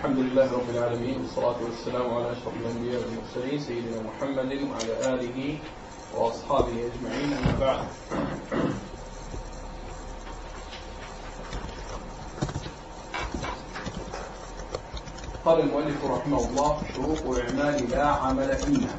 الحمد لله رب العالمين، والصلاة والسلام على أشرف الأنبياء والمرسلين سيدنا محمد وعلى آله وأصحابه أجمعين، أما بعد. قال المؤلف رحمه الله: شروط إعمال لا عمل فيها.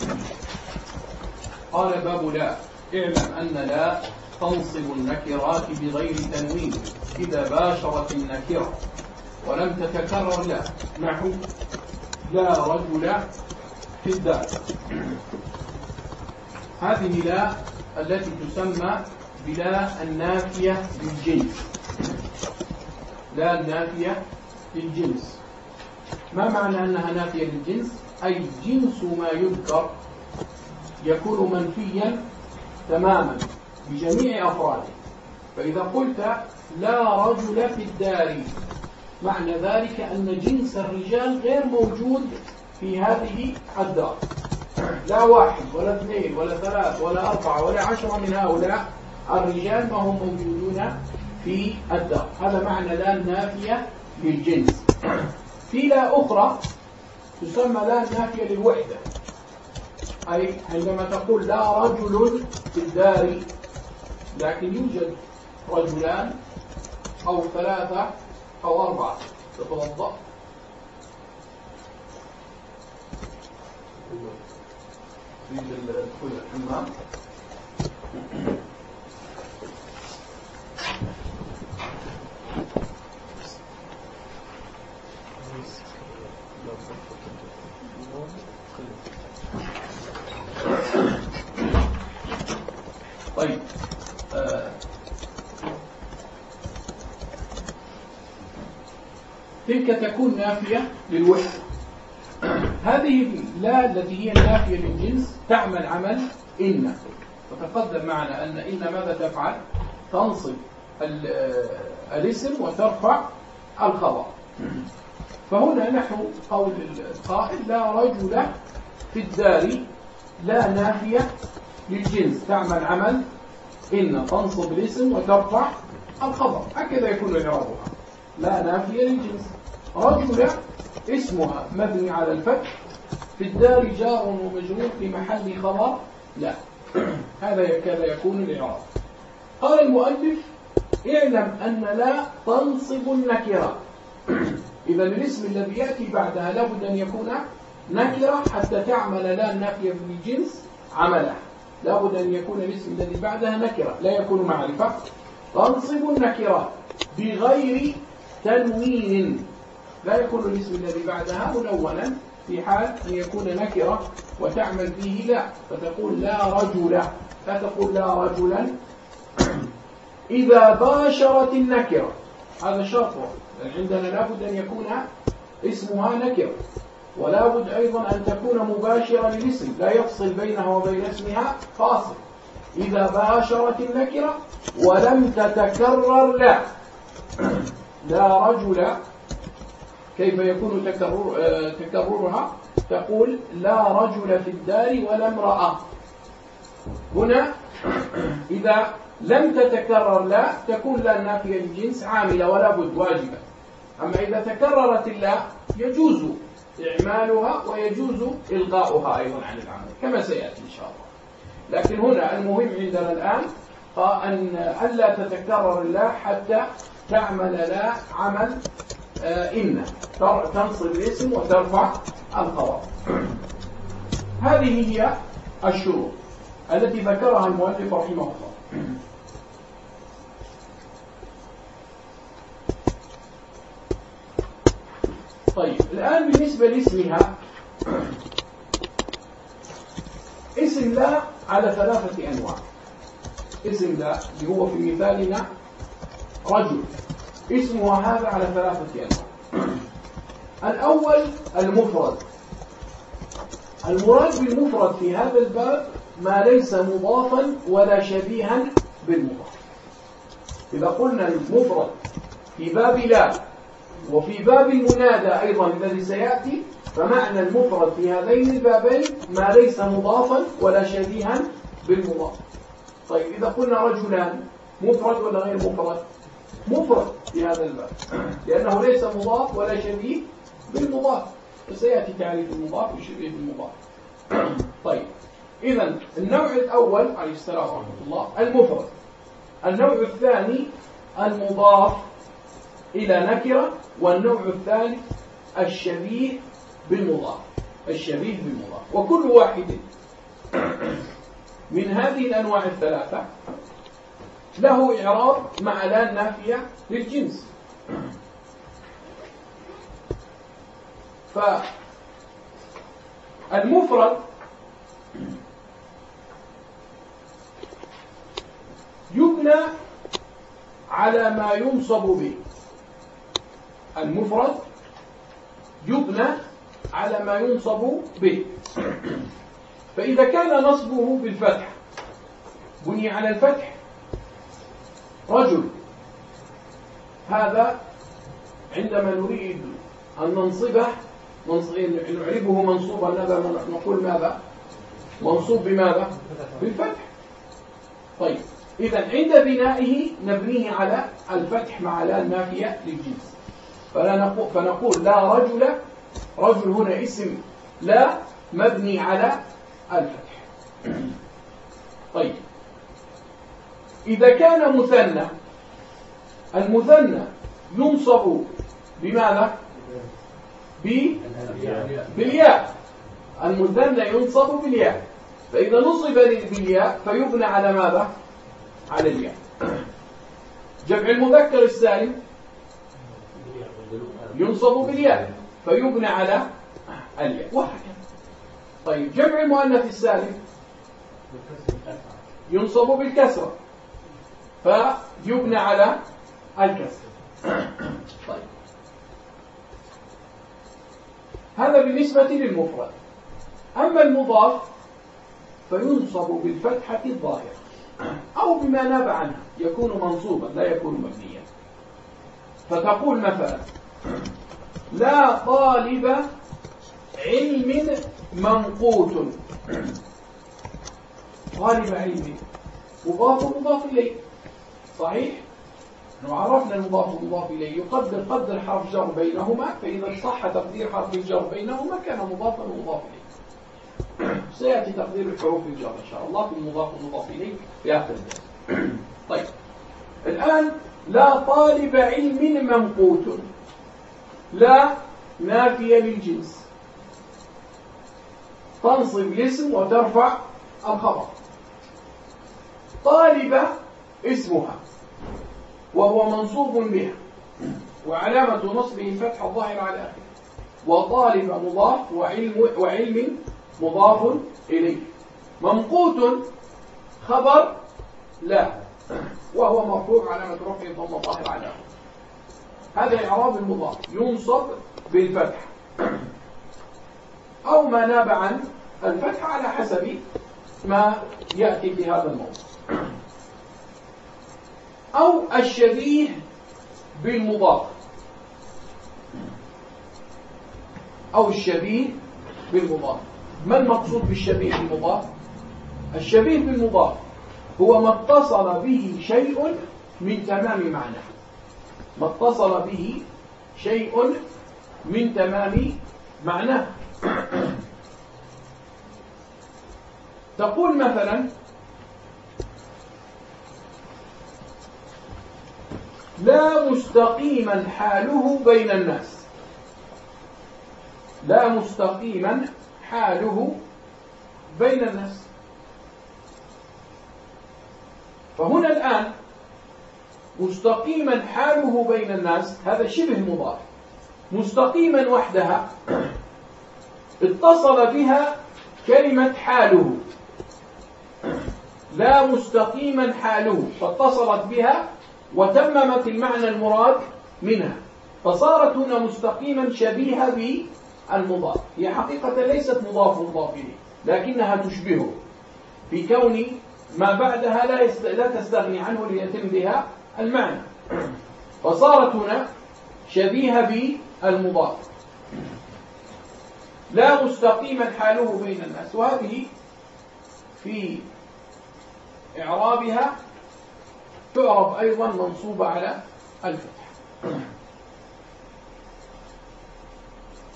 قال: باب لا. اعلم أن لا تنصب النكرات بغير تنوين إذا باشرت النكرة ولم تتكرر لا، نحو لا رجل في الدار. هذه لا التي تسمى بلا النافية للجنس. لا النافية للجنس. ما معنى أنها نافية للجنس؟ أي جنس ما يذكر يكون منفيا تماما بجميع أفراده. فإذا قلت لا رجل في الدار، معنى ذلك أن جنس الرجال غير موجود في هذه الدار. لا واحد ولا اثنين ولا ثلاث ولا أربعة ولا 10 من هؤلاء الرجال ما هم موجودون في الدار. هذا معنى لا النافية للجنس. في لا أخرى تسمى لا النافية للوحدة، أي عندما تقول لا رجل في الدار لكن يوجد رجلان أو 3 أو 4 تتوضأ. تريد الدخول الحمام. طيب، تلك تكون نافية للوحدة. هذه لا التي هي النافية للجنس تعمل عمل إن. وتقدم معنا أن إن ماذا تفعل؟ تنصب الاسم وترفع الخبر. فهنا نحن قول القائل لا رجل في الدار، لا نافية للجنس تعمل عمل إن، تنصب الاسم وترفع الخبر. هكذا يكون إعرابها. لا نافية للجنس. رجل اسمها مبني على الفتح، في الدار جار ومجرور في محل خبر لا. هذا يكون الإعراب. قال المؤلف: اعلم أن لا تنصب النكرة. إذا الاسم الذي يأتي بعدها لابد أن يكون نكرة حتى تعمل لا النافية للجنس عمله. لابد أن يكون الاسم الذي بعدها نكرة، لا يكون معرفة. تنصب النكرة بغير تنوين. لا يكون الاسم الذي بعدها منونا في حال أن يكون نكرة وتعمل فيه لا، فتقول لا رجل، لا تقول لا رجلا. إذا باشرت النكرة، هذا شرط. عندنا لابد أن يكون اسمها نكرة، ولا بد أيضا أن تكون مباشرة للاسم، لا يفصل بينها وبين اسمها فاصل. إذا باشرت النكرة ولم تتكرر لا. لا رجل، كيف يكون تكررها؟ تقول لا رجل في الدار ولا امرأة. هنا إذا لم تتكرر لا تكون لا النافية للجنس عاملة ولا بد واجبة. أما إذا تكررت اللا يجوز إعمالها ويجوز إلغاؤها أيضا عن العمل كما سيأتي إن شاء الله. لكن هنا المهم عندنا الآن أن ألا تتكرر اللا حتى تعمل لا عمل إن، تنصب الاسم وترفع الخبر. هذه هي الشروط التي ذكرها المؤلف رحمه الله. طيب، الآن بالنسبة لاسمها، اسم لا على 3 أنواع. اسم لا اللي هو في مثالنا رجل، اسمها هذا على 3 أنواع. الأول المفرد. المراد بالمفرد في هذا الباب ما ليس مضافا ولا شبيها بالمضاف. إذا قلنا المفرد في باب لا وفي باب المنادى أيضا الذي سيأتي، فمعنى المفرد في هذين البابين ما ليس مضافا ولا شبيها بالمضاف. طيب، إذا قلنا رجلان، مفرد ولا غير مفرد؟ مفرد في هذا الباب، لأنه ليس مضاف ولا شبيه بالمضاف، وسيأتي تعريف المضاف وشبيه بالمضاف. طيب، إذن النوع الأول عليه السلام ورحمة الله المفرد. النوع الثاني المضاف إلى نكرة، والنوع الثالث الشبيه بالمضاف. الشبيه بالمضاف، وكل واحد من هذه الأنواع الثلاثة له إعراب مع لا نافية للجنس. فالمفرد يبنى على ما ينصب به. المفرد يبنى على ما ينصب به. فإذا كان نصبه بالفتح بني على الفتح رجل، هذا عندما نريد أن ننصبه نعربه منصوبا نقول ماذا؟ منصوب بماذا؟ بالفتح. طيب، إذا عند بنائه نبنيه على الفتح مع لا النافية للجنس. فنقول لا رجل. رجل هنا اسم لا مبني على الفتح. طيب، إذا كان مثنى، المثنى ينصب بماذا؟ بالياء. المثنى ينصب بالياء، فإذا نصب بالياء فيبنى على ماذا؟ على الياء. جمع المذكر السالم ينصب بالياء فيبنى على الياء، وهكذا. طيب، جمع المؤنث السالم ينصب بالكسرة فيبنى على الكسر. طيب، هذا بالنسبة للمفرد. أما المضاف فينصب بالفتحة الظاهرة أو بما ناب عنها، يكون منصوبا لا يكون مبنيا. فتقول مثلا لا طالب علم منقوط. طالب علم مضاف إليه، صحيح؟ لو عرفنا المضاف والمضاف إليه يقدر قدر حرف جر بينهما، فإذا صح تقدير حرف الجر بينهما كان مضافا ومضاف إليه. سيأتي تقدير الحروف الجر إن شاء الله في المضاف والمضاف إليه في آخر الدرس. طيب، الآن لا طالب علم منقوط. لا نافية للجنس، تنصب الاسم وترفع الخبر. طالبة اسمها وهو منصوب بها، وعلامة نصبه فتح الظاهر على آخره. وطالب مضاف وعلم مضاف إليه. منقوط خبر لا، وهو مرفوع علامة رفعه ضم الظاهر على آخره. هذا إعراب المضاف، ينصب بالفتح أو ما ناب عن الفتح على حسب ما يأتي في هذا الموضوع. أو الشبيه بالمضاف. أو الشبيه بالمضاف. ما المقصود بالشبيه بالمضاف؟ الشبيه بالمضاف هو ما اتصل به شيء من تمام معناه. ما اتصل به شيء من تمام معناه. تقول مثلا لا مستقيما حاله بين الناس. لا مستقيما حاله بين الناس. فهنا الآن مستقيما حاله بين الناس هذا شبه مضاف. مستقيما وحدها اتصل بها كلمة حاله. لا مستقيما حاله فاتصلت بها وتممت المعنى المراد منها، فصارت هنا مستقيما شبيهة بالمضاف. هي حقيقة ليست مضاف إليه، لكنها تشبهه في كون ما بعدها لا تستغني عنه ليتم بها المعنى، فصارت هنا شبيهة بالمضاف. لا مستقيما حاله بين الناس، وهذه في إعرابها تعرب أيضا منصوبة على الفتح.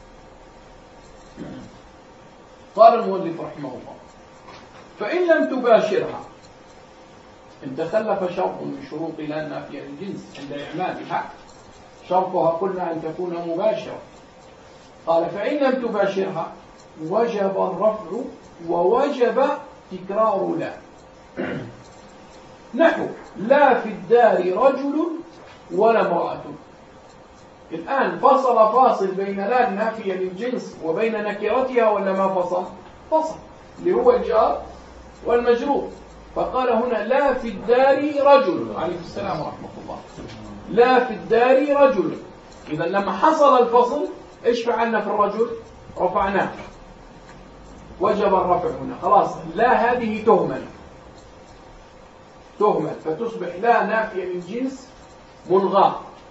قال المؤلف رحمه الله: فإن لم تباشرها، إن تخلف شرط من شروط لا النافية للجنس عند إعمالها، شرطها قلنا أن تكون مباشرة. قال: فإن لم تباشرها وجب الرفع ووجب تكرار لا. نحو: لا في الدار رجل ولا امرأة. الآن فاصل بين لا النافية للجنس وبين نكرتها ولا ما فصل؟ فصل، اللي هو الجار والمجرور. فقال هنا: لا في الدار رجل. عليه السلام ورحمة الله. لا في الدار رجل. إذا لما حصل الفصل إيش فعلنا في الرجل؟ رفعناه، وجب الرفع هنا. خلاص، لا هذه تهمل فتصبح لا نافية للجنس ملغاة.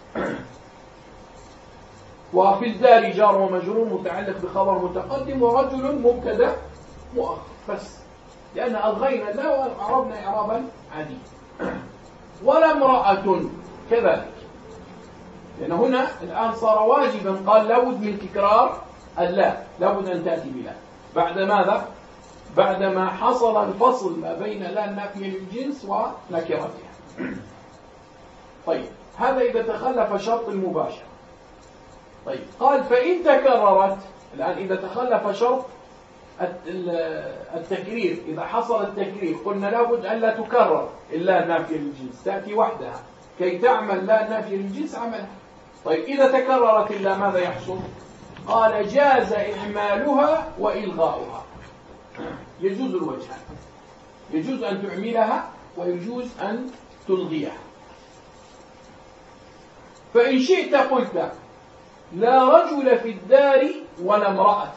وفي الدار جار ومجرور متعلق بخبر متقدم، ورجل مبتدا مؤخر بس، لأن ألغينا لا وعربنا إعرابا عادي. ولا امرأة كذلك، لأن هنا الآن صار واجبا، قال لابد من تكرار اللا، لابد أن تأتي بلا. بعد ماذا؟ بعدما حصل الفصل ما بين لا النافية للجنس ونكرتها. طيب، هذا إذا تخلف شرط المباشرة. طيب، قال: فإن تكررت. الآن إذا تخلف شرط التكرير، إذا حصل التكرير قلنا لابد أن لا تكرر إلا النافية للجنس، تأتي وحدها كي تعمل لا النافية للجنس عملها. طيب، إذا تكررت إلا ماذا يحصل؟ قال: جاز إعمالها وإلغاؤها. يجوز الوجهان، يجوز أن تعملها ويجوز أن تلغيها. فإن شئت قلت: لا رجل في الدار ولا امرأة.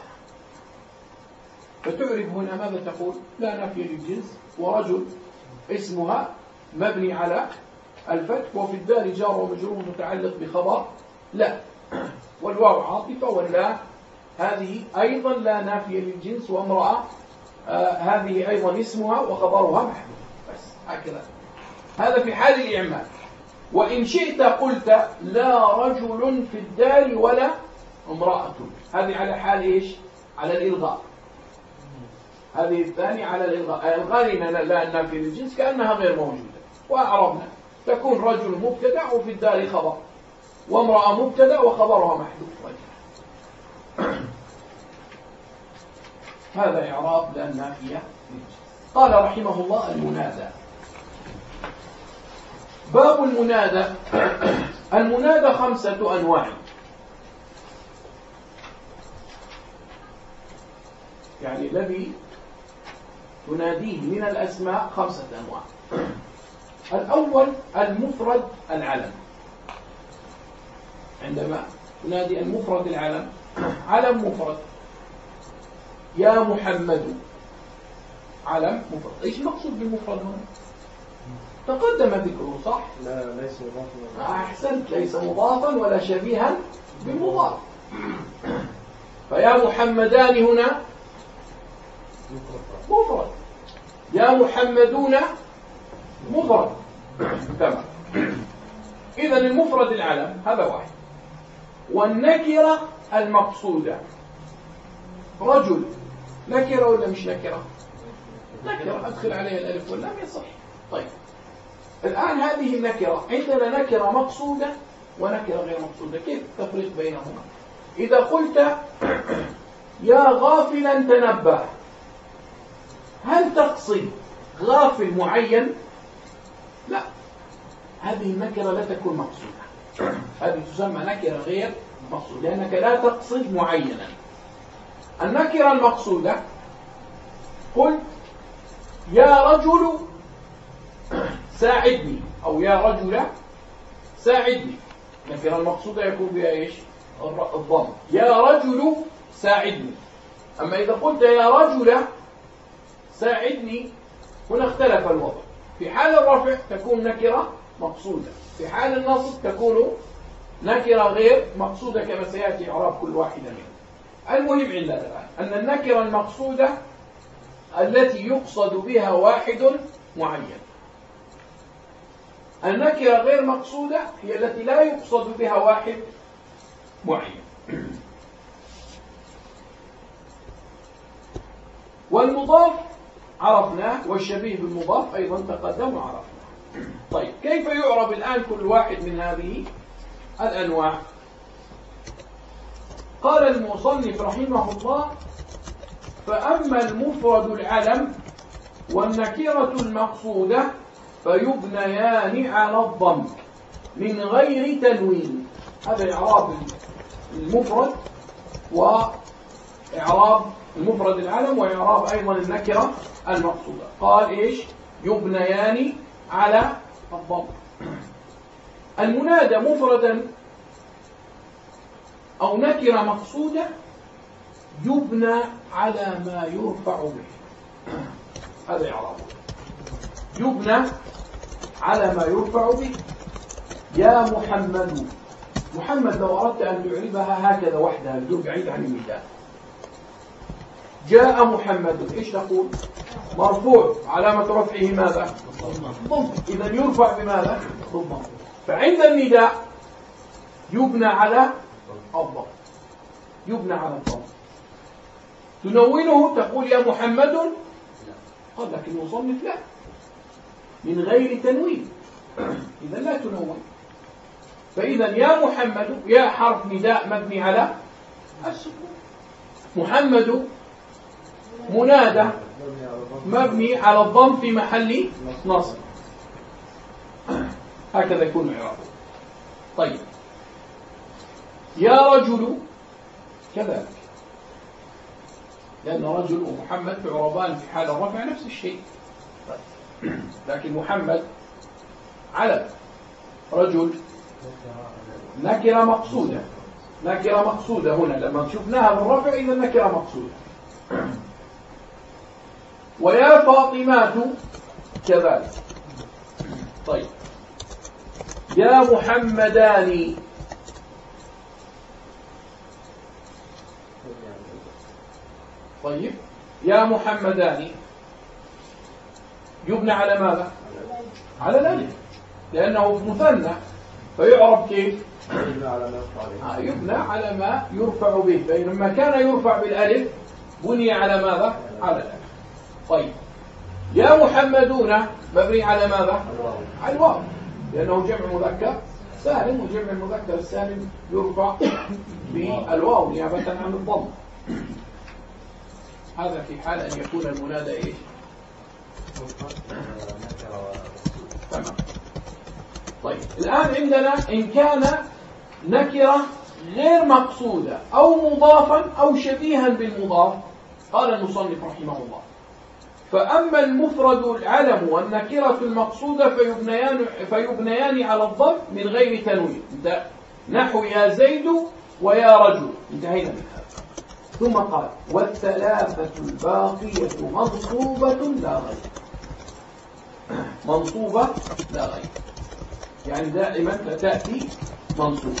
فتعرف هنا ماذا تقول؟ لا نافية للجنس، ورجل اسمها مبني على الفتح، وفي الدار جار ومجرور متعلق بخبر لا، والواو عاطفة، واللا هذه أيضا لا نافية للجنس، وامرأة هذه أيضا اسمها وخبرها محذوف. بس هكذا، هذا في حال الإعمال. وإن شئت قلت: لا رجل في الدار ولا امرأة. هذه على حال إيش؟ على الإلغاء. هذه الثانية على الإلغاء. الغالين لا النافية للجنس كأنها غير موجودة، وأعربنا تكون رجل مبتدأ وفي الدار خبر، وامرأة مبتدأ وخبرها محذوف. هذا إعراب لا النافية للجنس. قال رحمه الله: المنادى. باب المنادى. المنادى 5 أنواع. يعني الذي تناديه من الأسماء 5 أنواع. الأول المفرد العلم. عندما تنادي المفرد العلم، علم مفرد: يا محمد. علم مفرد. ايش المقصود بالمفرد هنا؟ تقدم ذكره صح؟ لا، ليس مضافا. أحسنت، ليس مضافا ولا شبيها بالمضاف. فيا محمدان هنا مفرد، يا محمدون مفرد. تمام. إذن المفرد العلم هذا واحد. والنكرة المقصودة: رجل نكرة ولا مش نكرة؟ نكرة، أدخل عليها الألف واللام يصح. طيب، الآن هذه النكرة عندنا نكرة مقصودة ونكرة غير مقصودة. كيف التفريق بينهما؟ إذا قلت: يا غافلا تنبه، هل تقصد غافل معين؟ لا، هذه النكرة لا تكون مقصودة، هذه تسمى نكرة غير مقصودة، لأنك لا تقصد معينا. النكرة المقصودة: قلت: يا رجل ساعدني، أو يا رجل ساعدني. النكرة المقصودة يكون بها إيش؟ الضم، يا رجل ساعدني. أما إذا قلت يا رجل ساعدني، هنا اختلف الوضع. في حال الرفع تكون نكرة مقصودة، في حال النصب تكون نكرة غير مقصودة، كما سيأتي إعراب كل واحدة منها. المهم عندنا الآن أن النكرة المقصودة التي يقصد بها واحد معين. النكرة غير مقصودة هي التي لا يقصد بها واحد معين. والمضاف عرفناه، والشبيه بالمضاف أيضا تقدم وعرفناه. طيب كيف يعرب الآن كل واحد من هذه الأنواع؟ قال المصنف رحمه الله: فأما المفرد العلم والنكرة المقصودة فيبنيان على الضم من غير تنوين. هذا إعراب المفرد، وإعراب المفرد العلم، وإعراب أيضا النكرة المقصودة. قال إيش؟ يبنيان على الضم. المنادى مفردا أو نكرة مقصودة يبنى على ما يرفع به. هذا إعرابه، يبنى على ما يرفع به. يا محمد، محمد لو أردت أن تعربها هكذا وحدها بدون بعيد عن المثال. جاء محمد، إيش تقول؟ مرفوع، علامة رفعه ماذا؟ ضم. إذا يرفع بماذا؟ ضم. فعند النداء يبنى على الضم، يبنى على الضم. تنونه تقول يا محمد، قال لك المصنف لا، من غير تنوين، إذا لا تنون. فإذا يا محمد، يا حرف نداء مبني على السكون، محمد منادى مبني على الضم في محل نصب. هكذا يكون إعرابه. طيب يا رجل كذلك، لأن رجل ومحمد تعربان في حال الرفع نفس الشيء. لكن محمد علم، رجل نكرة مقصودة، نكرة مقصودة هنا لما شفناها بالرفع إذا نكرة مقصودة. ويا فاطمات كذلك. طيب يا محمدان، طيب يا محمدان يبنى على ماذا؟ على الألف، لأنه مثنى، فيعرب كيف؟ يبنى على ما يرفع به. فلما كان يرفع بالألف بني على ماذا؟ على الألف. طيب يا محمدون مبني على ماذا؟ على الواو، لأنه جمع مذكر سالم، وجمع المذكر السالم يرفع بالواو نيابة عن الضم. هذا في حال أن يكون المنادى إيش؟ تمام. طيب الآن عندنا إن كان نكرة غير مقصودة أو مضافا أو شبيها بالمضاف. قال المصنف رحمه الله: فأما المفرد العلم والنكرة المقصودة فيبنيان على الضم من غير تنوين. نحو يا زيد ويا رجل، انتهينا من هذا. ثم قال: والثلاثة الباقية منصوبة لا غير. منصوبة لا غير، يعني دائما تأتي منصوب،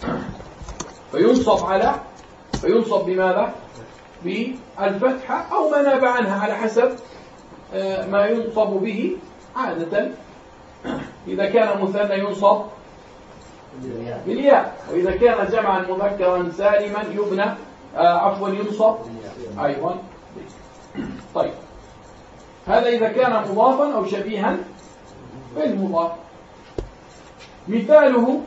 فينصب بماذا؟ بالفتحة أو ما ناب عنها على حسب ما ينصب به عادة. إذا كان مثنى ينصب بالياء، وإذا كان جمعا مذكرا سالما يبنى ينصب أيضا. طيب هذا إذا كان مضافا أو شبيها بالمضاف. مثاله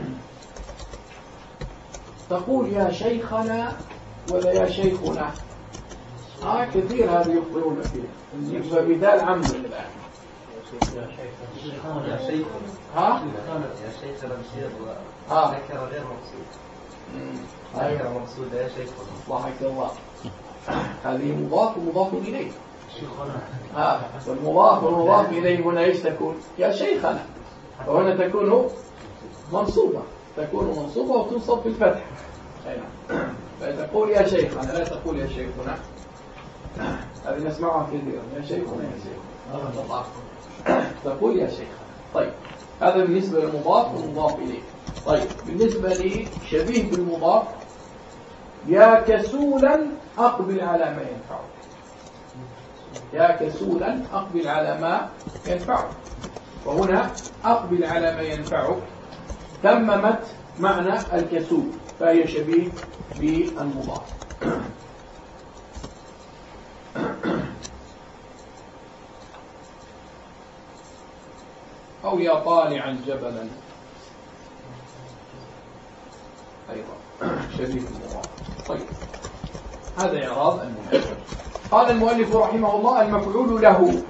تقول يا شيخنا ولا يا شيخنا. كثير هذا يخبرون فيه. نجيب مثال عمد الآن. يا شيخ يا شيخ بشير نكرة غير مقصود، نكرة مقصودة يا شيخ. ضحك الله. هذه مضاف ومضاف إليه. والمضاف والمضاف إليه هنا ايش تكون؟ يا شيخنا، وهنا تكون منصوبة، وتنصب في الفتح. فتقول يا شيخنا، لا تقول يا شيخنا. هذه نسمعها كثيرا، يا شيخنا يا شيخنا، تقول يا شيخنا. طيب هذا بالنسبة للمضاف والمضاف إليه. طيب بالنسبة لشبيه بالمضاف: يا كسولا أقبل على ما ينفعك. يا كسولا أقبل على ما ينفعك. وهنا أقبل على ما ينفعك تممت معنى الكسول، فهي شبيه بالمضاف. أو يا طالعا جبلا أيضا شريك المضاف. طيب هذا إعراب المؤلف. قال المؤلف رحمه الله: المفعول له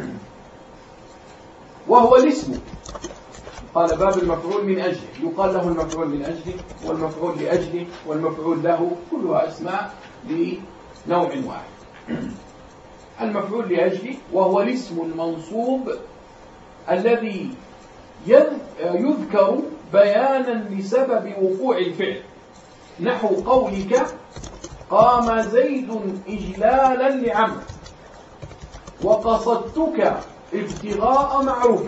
وهو الاسم. قال باب المفعول من أجله، يقال له المفعول من أجله والمفعول لأجله والمفعول له، كلها أسماء لنوع واحد. المفعول لأجله وهو الاسم المنصوب الذي يذكر بيانا لسبب وقوع الفعل، نحو قولك: قام زيد إجلالا لعمرو، وقصدتك ابتغاء معروف.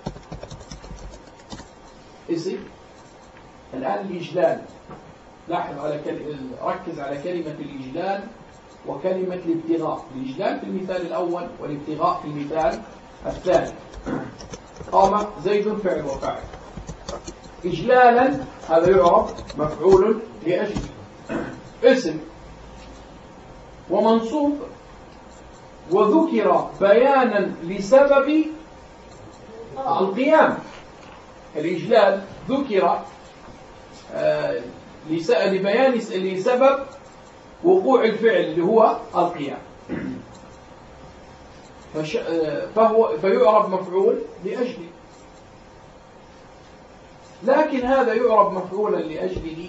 اسم الآن الإجلال، لاحظ على ركز على كلمة الإجلال وكلمة الابتغاء. الإجلال في المثال الأول والابتغاء في المثال الثاني. قام زيد فعل وفاعل، إجلالا هذا يعرف مفعول لأجله، اسم ومنصوب وذكر بيانا لسبب القيام. الإجلال ذكر لبيان لسبب وقوع الفعل اللي هو القيام، فيعرب مفعول لأجله. لكن هذا يعرب مفعولا لأجله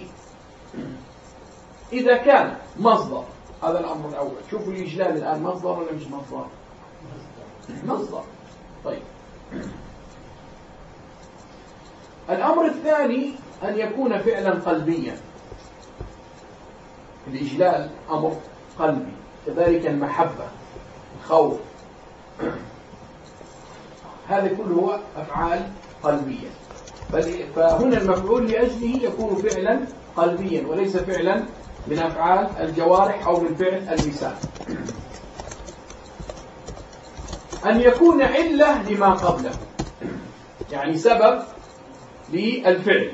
إذا كان مصدر. هذا الأمر الأول. شوفوا الإجلال الآن مصدر ولا مش مصدر؟ مصدر. طيب الأمر الثاني أن يكون فعلا قلبيا. الإجلال أمر قلبي، كذلك المحبة، الخوف، هذا كله أفعال قلبية. فهنا المفعول لأجله يكون فعلا قلبيا وليس فعلا من أفعال الجوارح أو من فعل اللسان. أن يكون علة لما قبله، يعني سبب للفعل.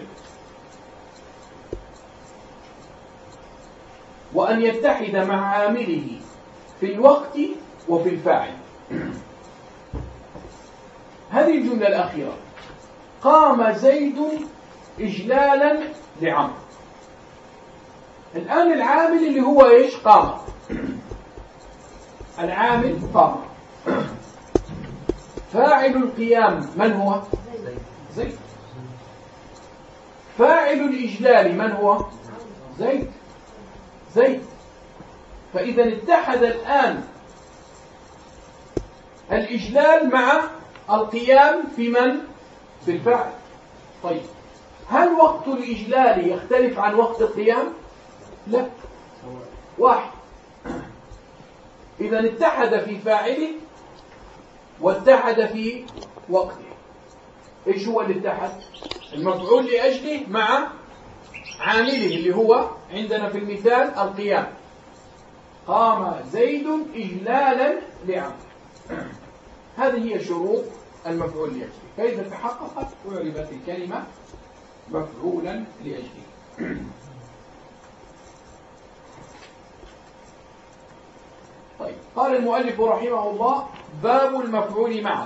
وأن يتحد مع عامله في الوقت وفي الفاعل. هذه الجملة الأخيرة: قام زيد إجلالا لعمرو. الآن العامل اللي هو إيش؟ قام. العامل قام. فاعل القيام من هو؟ زيد. فاعل الإجلال من هو؟ زيد. فإذا اتحد الآن الإجلال مع القيام في من؟ في الفاعل. طيب هل وقت الإجلال يختلف عن وقت القيام؟ لا، واحد. إذا اتحد في فاعله واتحد في وقته. إيش هو اللي اتحد؟ المفعول لأجله مع عامله اللي هو عندنا في المثال القيام. قام زيد إجلالا لعمرو. هذه هي شروط المفعول لأجله. فإذا تحققت أعربت الكلمة مفعولا لأجله. طيب قال المؤلف رحمه الله: باب المفعول معه،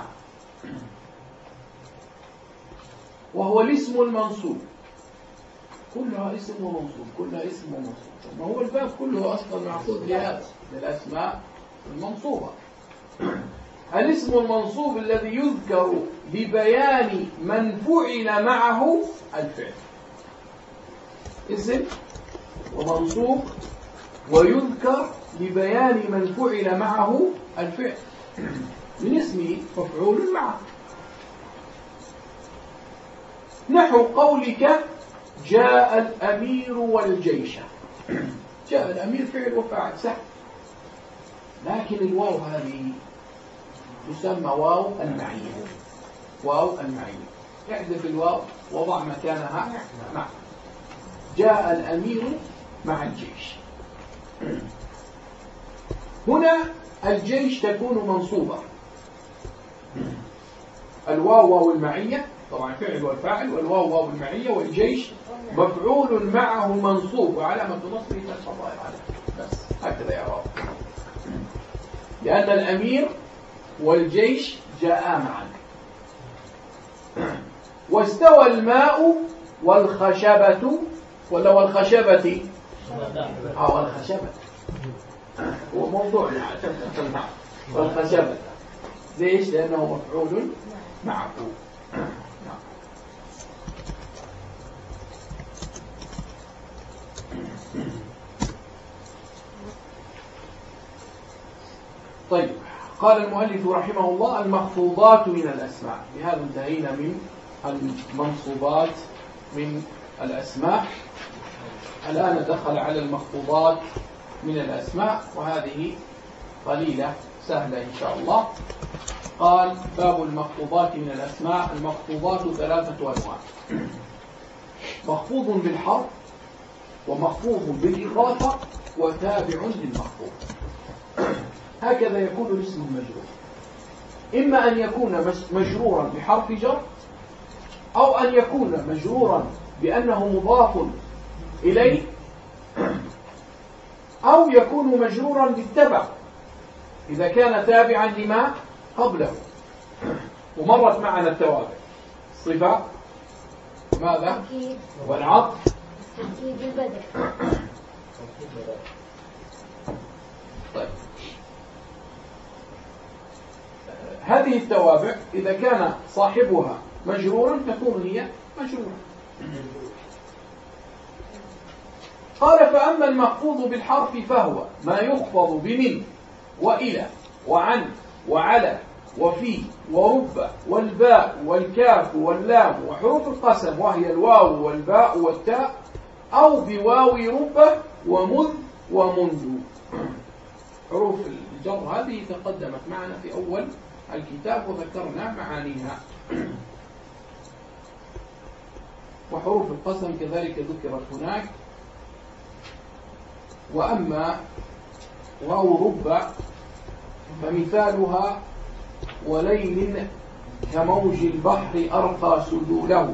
وهو الاسم المنصوب. كلها اسم ومنصوب، كلها اسم ومنصوب. ما هو الباب كله أصلا معقود لهذا، للأسماء المنصوبة. الاسم المنصوب الذي يذكر لبيان من فعل معه الفعل. اسم ومنصوب ويذكر لبيان من فعل معه الفعل. من اسمه مفعول معه، نحو قولك: جاء الأمير والجيش. جاء الأمير فعل وفاعل سهل، لكن الواو هذه تسمى واو المعية. واو المعية، احذف الواو وضع مكانها مع. جاء الأمير مع الجيش. هنا الجيش تكون منصوبة. الواو واو المعية، طبعا فعل والفاعل، والواو واو المعية، والجيش مفعول معه منصوب وعلامة نصبه الضمير عليه. بس هكذا يعرف، لأن الأمير والجيش جاءا معا. واستوى الماء والخشبة ولا والخشبة والخشبة هو موضوعنا عشان تفهم. والخشبة ليش؟ لأنه مفعول معه. طيب، قال المؤلف رحمه الله: المخفوضات من الأسماء. بهذا انتهينا من المنصوبات من الأسماء. الآن دخل على المخفوضات من الأسماء، وهذه قليلة سهلة إن شاء الله. قال: باب المخفوضات من الأسماء. المخفوضات 3 أنواع: مخفوض بالحرف، ومخفوض بالإضافة، وتابع للمخفوض. هكذا يكون الاسم المجرور، إما أن يكون مجرورا بحرف جر، أو أن يكون مجرورا بأنه مضاف إليه، أو يكون مجرورا بالتبع إذا كان تابعا لما قبله. ومرت معنا التوابع: الصفة، ماذا؟ والعطف، طيب، هذه التوابع إذا كان صاحبها مجرورا تكون هي مجرورة. قال: فأما المخفوض بالحرف فهو ما يخفض بمن وإلى وعن وعلى وفي ورب والباء والكاف واللام وحروف القسم وهي الواو والباء والتاء، أو بواو رب ومذ ومنذ. حروف الجر هذه تقدمت معنا في أول الكتاب وذكرنا معانيها، وحروف القسم كذلك ذكرت هناك. وأما واو رب فمثالها: وليل كموج البحر أرقى سدوله.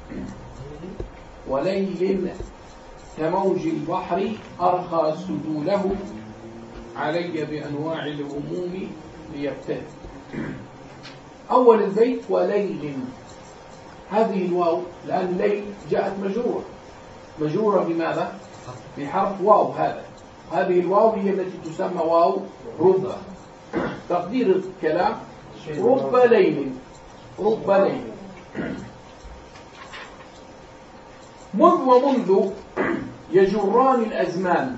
وليل كموج البحر أرقى سدوله، علي بأنواع الهموم ليبتد. أول البيت: وليل. هذه الواو لأن ليل جاءت مجرورة بماذا؟ بحرف واو. هذه الواو هي التي تسمى واو رب. تقدير الكلام: رب ليل، رب ليل. مذ ومنذ يجران الأزمان،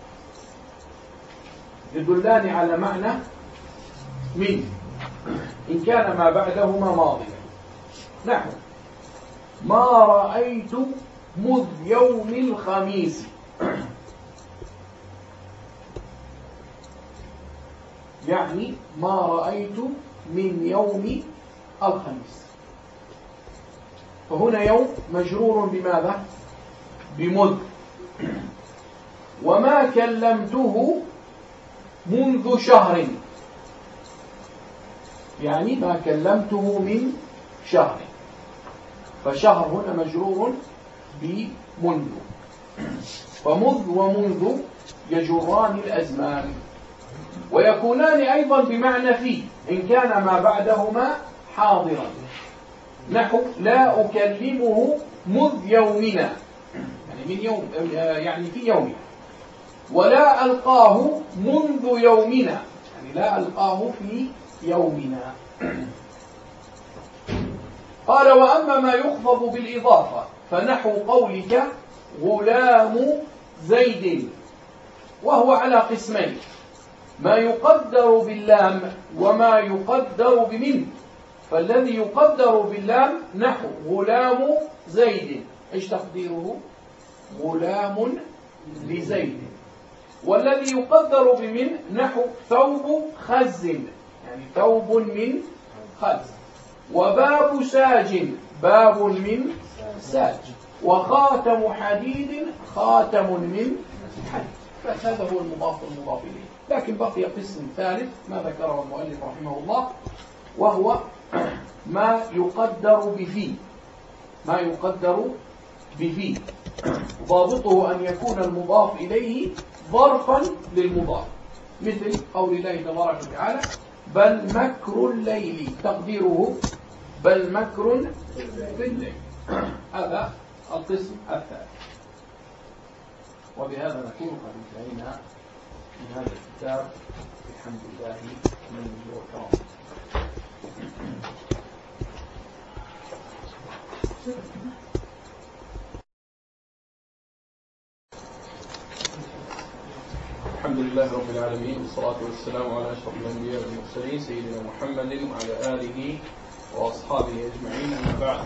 يدلان على معنى من، إن كان ما بعدهما ماضيا. نحو: ما رأيت مذ يوم الخميس. يعني ما رأيت من يوم الخميس. فهنا يوم مجرور بماذا؟ بمذ. وما كلمته منذ شهر، يعني ما كلمته من شهر، فشهر هنا مجرور بمنذ. فمذ ومنذ يجران الأزمان، ويكونان أيضا بمعنى في، إن كان ما بعدهما حاضرا. نحو: لا أكلمه مذ يومنا، يعني من يوم، يعني في يومنا. ولا ألقاه منذ يومنا، يعني لا ألقاه في يومنا. قال: وأما ما يخفض بالإضافة فنحو قولك غلام زيد، وهو على قسمين: ما يقدر باللام وما يقدر بمن. فالذي يقدر باللام نحو غلام زيد، ايش تقديره؟ غلام لزيد. والذي يقدر بمن نحو ثوب خز، يعني ثوب من خز. وباب ساج، باب من ساج. وخاتم حديد، خاتم من حديد. هذا هو المضاف والمضاف إليه. لكن بقي قسم ثالث ما ذكره المؤلف رحمه الله، وهو ما يقدر بفي. ما يقدر بفي ضابطه أن يكون المضاف إليه ظرفا للمضاف، مثل قول الله تبارك وتعالى: بل مكر الليل، تقديره بل مكر في الليل. هذا القسم الثالث. وبهذا نكون قد انتهينا من هذا الكتاب بحمد الله من وكرمه. الحمد لله رب العالمين، والصلاة والسلام على أشرف الأنبياء والمرسلين سيدنا محمد وعلى آله وأصحابه أجمعين، أما بعد.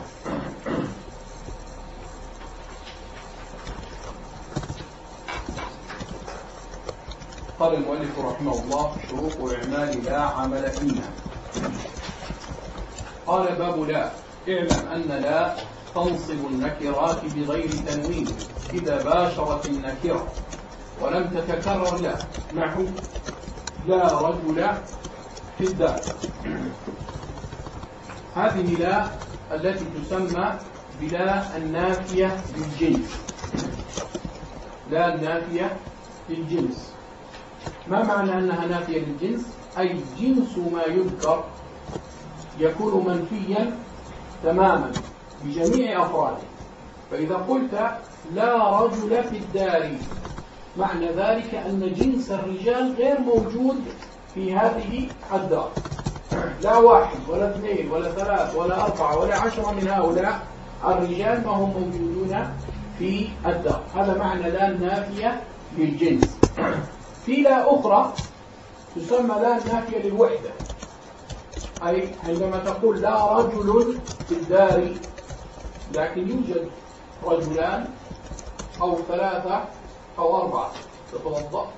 قال المؤلف رحمه الله: شروط إعمال لا عمل فيها. قال: باب لا. اعلم أن لا تنصب النكرات بغير تنوين إذا باشرت النكرة ولم تتكرر لا، نحو لا رجل في الدار. هذه لا التي تسمى بلا النافية للجنس. لا النافية للجنس. ما معنى أنها نافية للجنس؟ أي جنس ما يذكر يكون منفيا تماما بجميع أفراده. فإذا قلت لا رجل في الدار، معنى ذلك أن جنس الرجال غير موجود في هذه الدار. لا واحد ولا اثنين ولا ثلاث ولا أربعة ولا 10 من هؤلاء الرجال ما هم موجودون في الدار. هذا معنى لا النافية للجنس. في لا أخرى تسمى لا النافية للوحدة، أي عندما تقول لا رجل في الدار لكن يوجد رجلان أو 3 أو 4 تتوضأ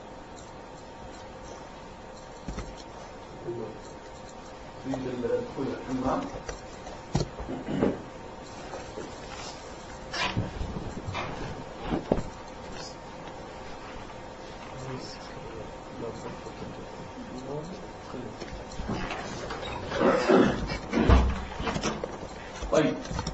تريد الدخول الحمام، طيب.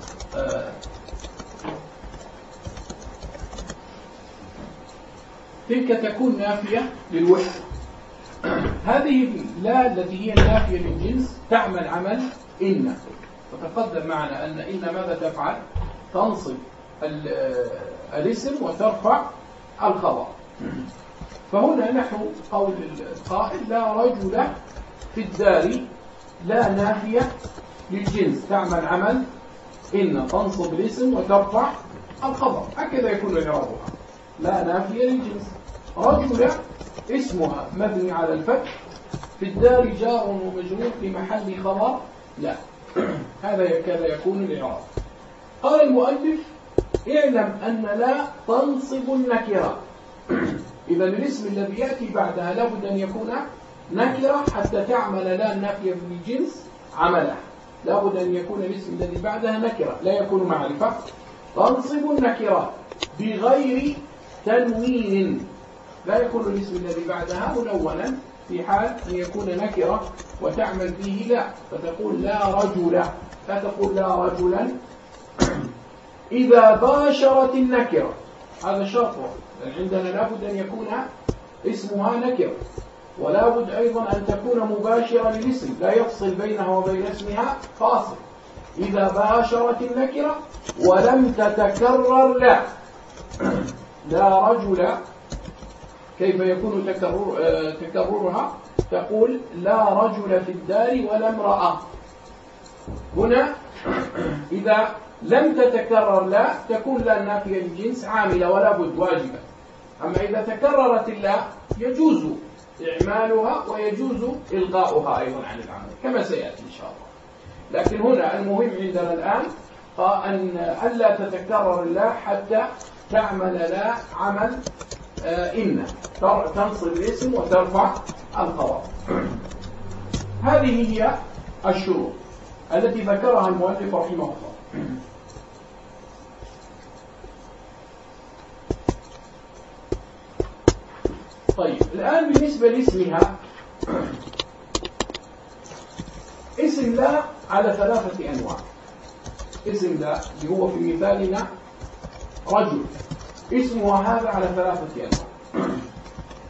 تلك تكون نافية للوحدة. هذه لا التي هي النافية للجنس تعمل عمل إن، وتقدم معنا أن إن ماذا تفعل؟ تنصب الاسم وترفع الخبر. فهنا نحو قول القائل لا رجل في الدار، لا نافية للجنس تعمل عمل إن، تنصب الاسم وترفع الخبر. هكذا يكون إعرابها. لا نافية للجنس. رجل اسمها مبني على الفتح، في الدار جار ومجرور في محل خبر لا. هذا يكون الإعراب. قال المؤلف: اعلم أن لا تنصب النكرة. إذا الاسم الذي يأتي بعدها لابد أن يكون نكرة حتى تعمل لا النافية للجنس عمله. لابد أن يكون الاسم الذي بعدها نكرة، لا يكون معرفة. تنصب النكرات بغير تنوين، لا يكون الاسم الذي بعدها منونا في حال أن يكون نكرة وتعمل فيه لا، فتقول لا رجل، لا تقول لا رجلا. إذا باشرت النكرة، هذا شرط عندنا، لابد أن يكون اسمها نكرة، ولا بد أيضا أن تكون مباشرة للاسم، لا يفصل بينها وبين اسمها فاصل. إذا باشرت النكرة ولم تتكرر لا. لا رجل كيف يكون تكررها؟ تقول لا رجل في الدار ولا امرأة. هنا إذا لم تتكرر لا تكون لا النافية للجنس عاملة ولا بد واجبة. أما إذا تكررت اللا يجوز إعمالها ويجوز إلغاؤها أيضا عن العمل كما سيأتي إن شاء الله. لكن هنا المهم عندنا الآن أن ألا تتكرر اللا حتى تعمل لا عمل إن، تنصب الاسم وترفع الخبر. هذه هي الشروط التي ذكرها المؤلف رحمه الله. طيب الآن بالنسبة لاسمها، اسم لا على 3 أنواع. اسم لا اللي هو في مثالنا رجل، اسمها هذا على 3 أنواع.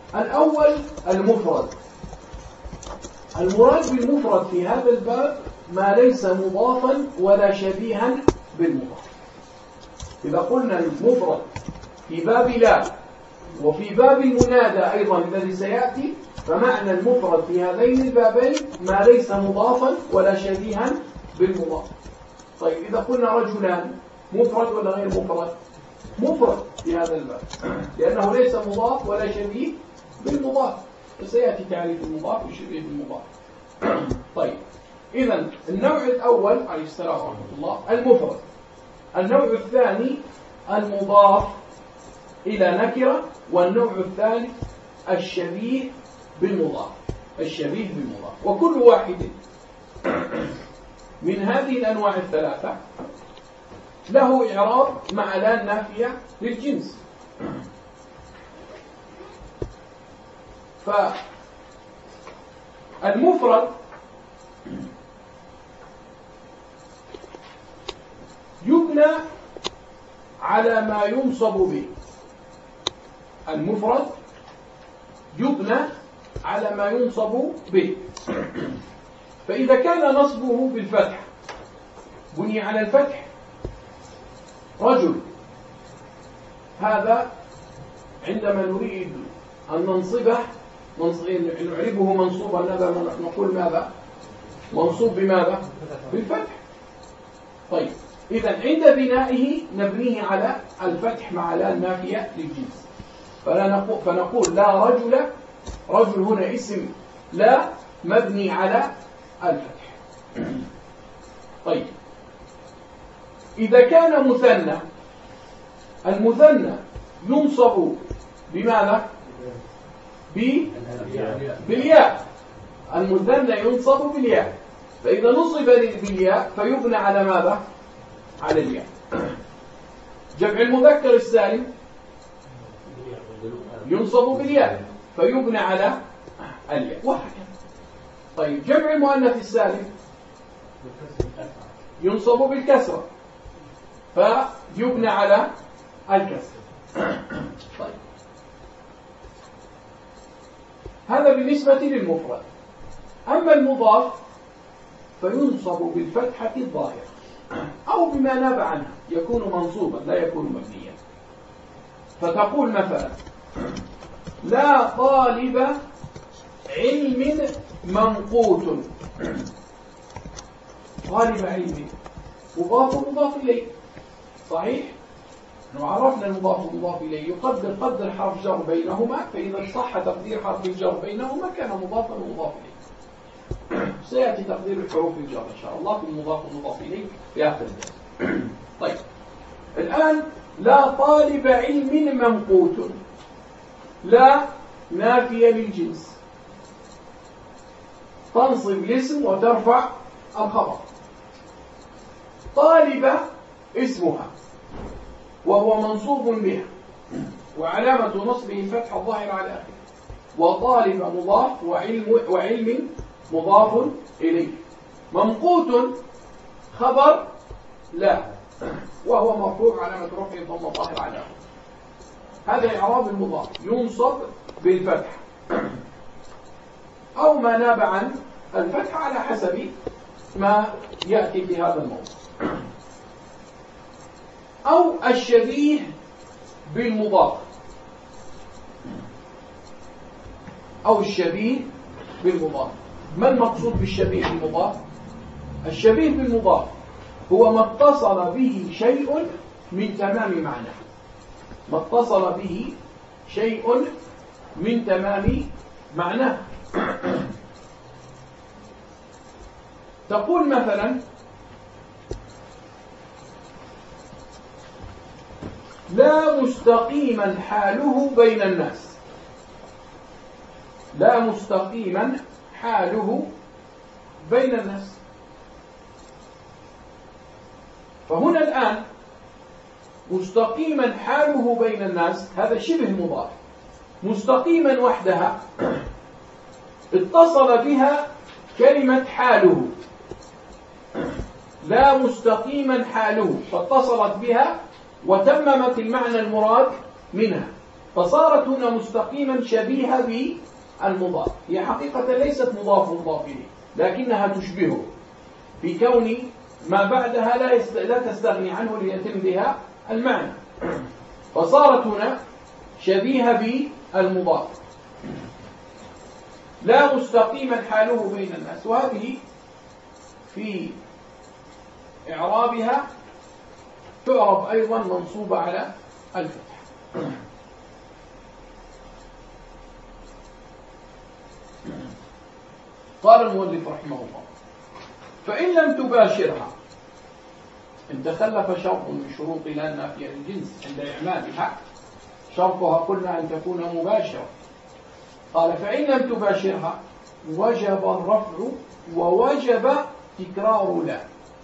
الأول المفرد. المراد بالمفرد في هذا الباب ما ليس مضافا ولا شبيها بالمضاف. إذا قلنا المفرد في باب لا وفي باب المنادى أيضا الذي سيأتي، فمعنى المفرد في هذين البابين ما ليس مضافا ولا شبيها بالمضاف. طيب إذا قلنا رجلان، مفرد ولا غير مفرد؟ مفرد في هذا الباب، لأنه ليس مضاف ولا شبيه بالمضاف، فسيأتي تعريف المضاف وشبيه بالمضاف. طيب إذن النوع الأول عليه السلام ورحمة الله المفرد. النوع الثاني المضاف إلى نكرة، والنوع الثالث الشبيه بالمضاف. الشبيه بالمضاف، وكل واحد من هذه الأنواع الثلاثة له إعراب مع لا نافية للجنس. فالمفرد يبنى على ما ينصب به. المفرد يبنى على ما ينصب به. فإذا كان نصبه بالفتح بني على الفتح رجل، هذا عندما نريد أن ننصبه نعربه منصوبا نقول ماذا؟ منصوب بماذا؟ بالفتح. طيب إذن عند بنائه نبنيه على الفتح مع لا النافية للجنس. فنقول لا رجل. رجل هنا اسم لا مبني على الفتح. طيب إذا كان مثنى، المثنى ينصب بماذا؟ بالياء. المثنى ينصب بالياء، فإذا نصب بالياء فيبنى على ماذا؟ على الياء. جمع المذكر السالم ينصب بالياء فيبنى على الياء، وهكذا. طيب جمع المؤنث السالم ينصب بالكسرة فيبنى على الكسر. طيب هذا بالنسبة للمفرد. أما المضاف فينصب بالفتحة الظاهرة أو بما ناب عنها، يكون منصوبا لا يكون مبنيا. فتقول مثلا لا طالب علم منقوط. طالب علم مضاف إليه، صحيح؟ لو عرفنا المضاف والمضاف إليه يقدر حرف جر بينهما، فإذا صح تقدير حرف الجر بينهما كان مضافا ومضاف إليه. سيأتي تقدير الحروف الجر إن شاء الله في المضاف والمضاف إليه في آخر الدرس. طيب الآن لا طالب علم منقوط، لا نافية للجنس، تنصب الاسم وترفع الخبر. طالبة اسمها وهو منصوب بها، وعلامة نصبه الفتحة الظاهرة على آخره. وطالب مضاف وعلم مضاف إليه. منقوط خبر لا، وهو مرفوع علامة رفعه الضمة الظاهرة على آخره. هذا إعراب المضاف، ينصب بالفتح أو ما ناب عن الفتح على حسب ما يأتي في هذا الموضوع. أو الشبيه بالمضاف. أو الشبيه بالمضاف. ما المقصود بالشبيه بالمضاف؟ الشبيه بالمضاف هو ما اتصل به شيء من تمام معناه. ما اتصل به شيء من تمام معناه. تقول مثلا لا مستقيما حاله بين الناس. لا مستقيما حاله بين الناس. فهنا الآن مستقيما حاله بين الناس هذا شبه مضاف. مستقيما وحدها اتصل بها كلمة حاله. لا مستقيما حاله فاتصلت بها وتممت المعنى المراد منها، فصارت هنا مستقيما شبيهة بالمضاف. هي حقيقة ليست مضاف إليه لكنها تشبهه. في كون ما بعدها لا تستغني عنه ليتم بها المعنى، فصارت هنا شبيهة بالمضاف، لا مستقيما حاله بين الناس، وهذه في إعرابها تعرب أيضا منصوبة على الفتح. قال المؤلف رحمه الله: فإن لم تباشرها، إن تخلف شرط من شروط لا النافية للجنس عند إعمالها، شرطها قلنا أن تكون مباشرة. قال: فإن لم تباشرها وجب الرفع ووجب تكرار لا،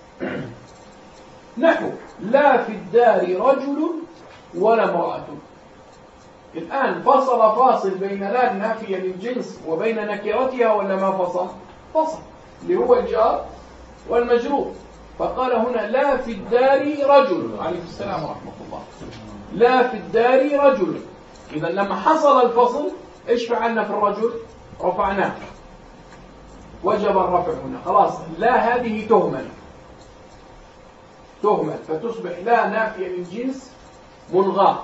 نحو لا في الدار رجل ولا امرأة. الآن فاصل بين لا النافية للجنس وبين نكرتها ولا ما فصل؟ فصل، اللي هو الجار والمجرور. فقال هنا لا في الدار رجل، عليه السلام ورحمة الله، لا في الدار رجل. إذا لما حصل الفصل إيش فعلنا في الرجل؟ رفعناه، وجب الرفع هنا. خلاص لا هذه تهمل فتصبح لا نافية للجنس ملغاة.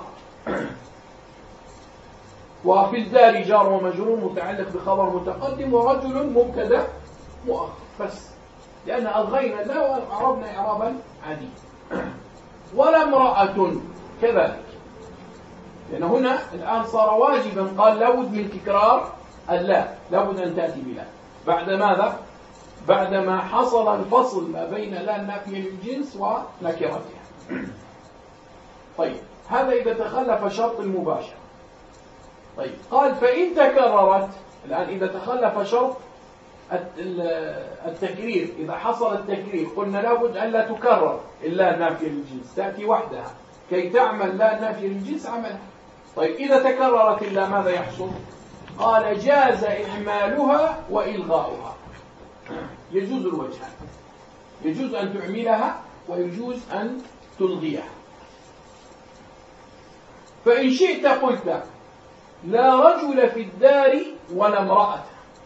وفي الدار جار ومجرور متعلق بخبر متقدم، ورجل مبتدا مؤخر، بس لأن ألغينا لا وعربنا إعرابا عادي. ولا امرأة كذلك، لأن هنا الآن صار واجبا، قال لابد من تكرار اللا، لابد أن تأتي بلا. بعد ماذا؟ بعدما حصل الفصل ما بين لا النافية للجنس ونكرتها. طيب هذا إذا تخلف شرط المباشرة. طيب قال: فإن تكررت، الآن إذا تخلف شرط التكرير، إذا حصل التكرير قلنا لابد أن لا تكرر إلا النافية للجنس، تأتي وحدها كي تعمل لا النافية للجنس عملها. طيب إذا تكررت إلا ماذا يحصل؟ قال: جاز إعمالها وإلغاؤها. يجوز الوجهان، يجوز أن تعملها ويجوز أن تلغيها. فإن شئت قلت لا رجل في الدار ولا امرأة،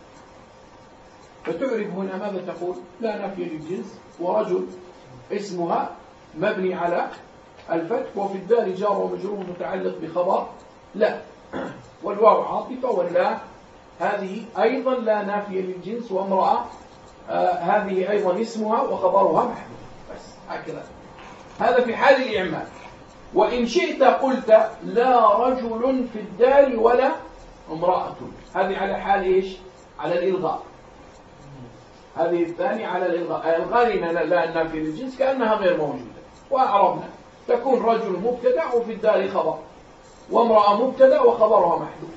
فتعرف هنا ماذا تقول؟ لا نافية للجنس، ورجل اسمها مبني على الفتح، وفي الدار جار ومجرور متعلق بخبر لا، والواو عاطفة، واللا هذه أيضا لا نافية للجنس، وامرأة هذه أيضا اسمها وخبرها محذوف. بس هكذا، هذا في حال الإعمال. وإن شئت قلت لا رجل في الدار ولا امرأة، هذه على حال إيش؟ على الإلغاء. هذه الثانية على الإلغاء، ألغينا لا النافية للجنس كأنها غير موجودة، وأعربنا تكون رجل مبتدأ وفي الدار خبر، وامرأة مبتدأ وخبرها محذوف.